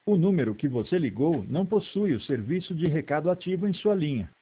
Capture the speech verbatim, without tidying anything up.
O número que você ligou não possui o serviço de recado ativo em sua linha.